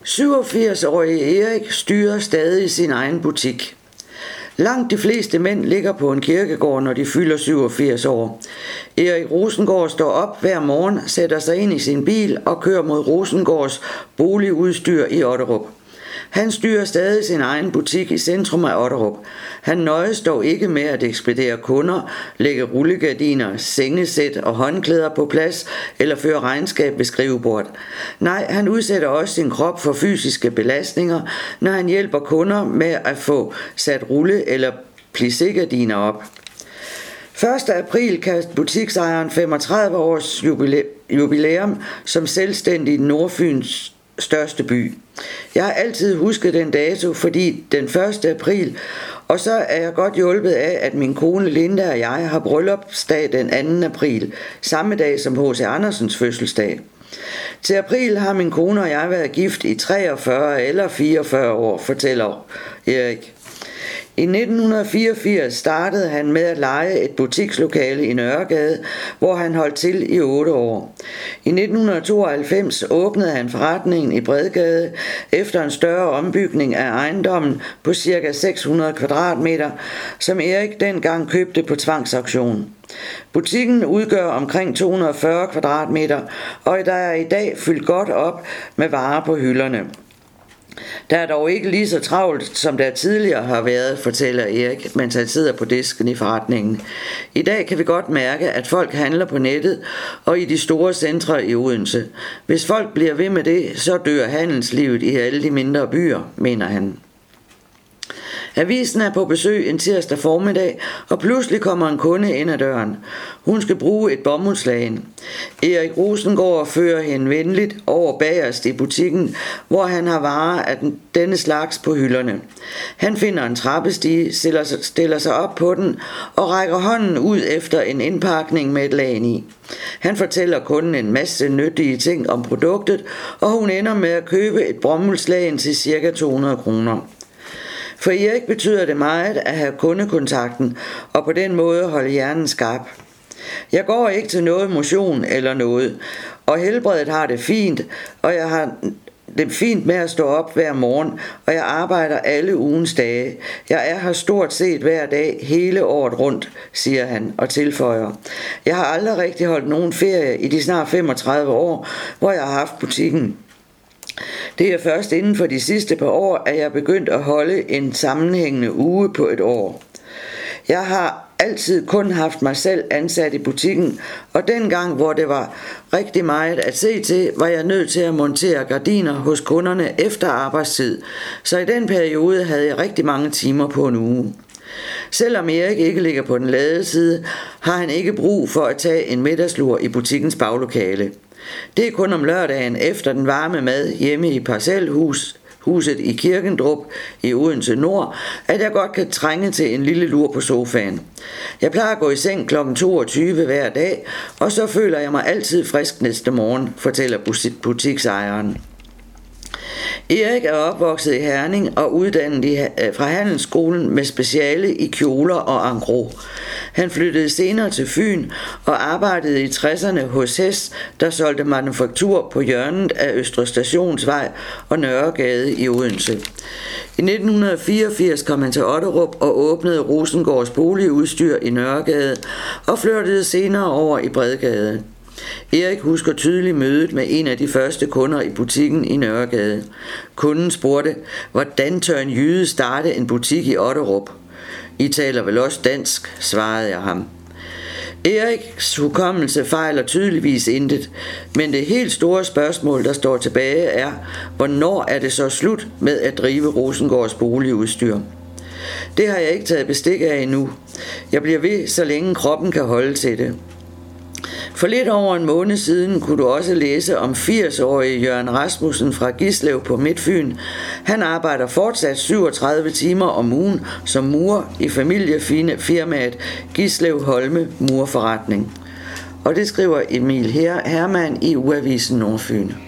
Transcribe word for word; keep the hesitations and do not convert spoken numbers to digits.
syvogfirs-årige Erik styrer stadig sin egen butik. Langt de fleste mænd ligger på en kirkegård, når de fylder syvogfirs år. Erik Rosengård står op hver morgen, sætter sig ind i sin bil og kører mod Rosengårds boligudstyr i Otterup. Han styrer stadig sin egen butik i centrum af Otterup. Han nøjes dog ikke med at ekspedere kunder, lægge rullegardiner, sengesæt og håndklæder på plads eller føre regnskab ved skrivebordet. Nej, han udsætter også sin krop for fysiske belastninger, når han hjælper kunder med at få sat rulle- eller plissé-gardiner op. første april kan butiksejeren femogtredive års jubilæum som selvstændig i Nordfyns største by. Jeg har altid husket den dato, fordi den første april, og så er jeg godt hjulpet af, at min kone Linda og jeg har bryllupsdag den anden april, samme dag som H C Andersens fødselsdag. Til april har min kone og jeg været gift i treogfyrre eller fireogfyrre år, fortæller Erik. I nitten fireogfirs startede han med at leje et butikslokale i Nørregade, hvor han holdt til i otte år. I nitten tooghalvfems åbnede han forretningen i Bredgade efter en større ombygning af ejendommen på ca. seks hundrede kvadratmeter, som Erik dengang købte på tvangsauktion. Butikken udgør omkring to hundrede og fyrre kvadratmeter, og der er i dag fyldt godt op med varer på hylderne. Der er dog ikke lige så travlt, som der tidligere har været, fortæller Erik, mens han sidder på disken i forretningen. I dag kan vi godt mærke, at folk handler på nettet og i de store centre i Odense. Hvis folk bliver ved med det, så dør handelslivet i alle de mindre byer, mener han. Avisen er på besøg en tirsdag formiddag, og pludselig kommer en kunde ind ad døren. Hun skal bruge et bomuldslagen. Erik Rosengård fører hende venligt over bagerst i butikken, hvor han har varer af denne slags på hylderne. Han finder en trappestige, stiller sig op på den og rækker hånden ud efter en indpakning med et lagen i. Han fortæller kunden en masse nyttige ting om produktet, og hun ender med at købe et bomuldslagen til ca. to hundrede kroner. For Erik betyder det meget at have kundekontakten og på den måde holde hjernen skarp. Jeg går ikke til noget motion eller noget, og helbredet har det fint, og jeg har det fint med at stå op hver morgen, og jeg arbejder alle ugens dage. Jeg er her stort set hver dag hele året rundt, siger han og tilføjer. Jeg har aldrig rigtig holdt nogen ferie i de snart femogtredive år, hvor jeg har haft butikken. Det er først inden for de sidste par år, at jeg begyndt at holde en sammenhængende uge på et år. Jeg har altid kun haft mig selv ansat i butikken, og dengang, hvor det var rigtig meget at se til, var jeg nødt til at montere gardiner hos kunderne efter arbejdstid, så i den periode havde jeg rigtig mange timer på en uge. Selvom Erik ikke ligger på den lade side, har han ikke brug for at tage en middagslur i butikkens baglokale. Det er kun om lørdagen efter den varme mad hjemme i parcelhus, huset i Kirkendrup i Odense Nord, at jeg godt kan trænge til en lille lur på sofaen. Jeg plejer at gå i seng klokken toogtyve hver dag, og så føler jeg mig altid frisk næste morgen, fortæller butiksejeren. Erik er opvokset i Herning og uddannet fra handelsskolen med speciale i kjoler og engros. Han flyttede senere til Fyn og arbejdede i tresserne hos Hess, der solgte manufaktur på hjørnet af Østre Stationsvej og Nørregade i Odense. I nitten fireogfirs kom han til Otterup og åbnede Rosengårds boligudstyr i Nørregade og flyttede senere over i Bredgade. Erik husker tydeligt mødet med en af de første kunder i butikken i Nørregade. Kunden spurgte, hvordan tør en jyde starte en butik i Otterup? I taler vel også dansk, svarede jeg ham. Eriks hukommelse fejler tydeligvis intet, men det helt store spørgsmål, der står tilbage, er, hvornår er det så slut med at drive Rosengårds boligudstyr? Det har jeg ikke taget bestik af endnu. Jeg bliver ved, så længe kroppen kan holde til det. For lidt over en måned siden kunne du også læse om firs-årige Jørgen Rasmussen fra Gislev på Midtfyn. Han arbejder fortsat syvogtredive timer om ugen som murer i familiefirmaet Gislev Holme Murforretning. Og det skriver Emil Hermann i Ugeavisen Nordfyn.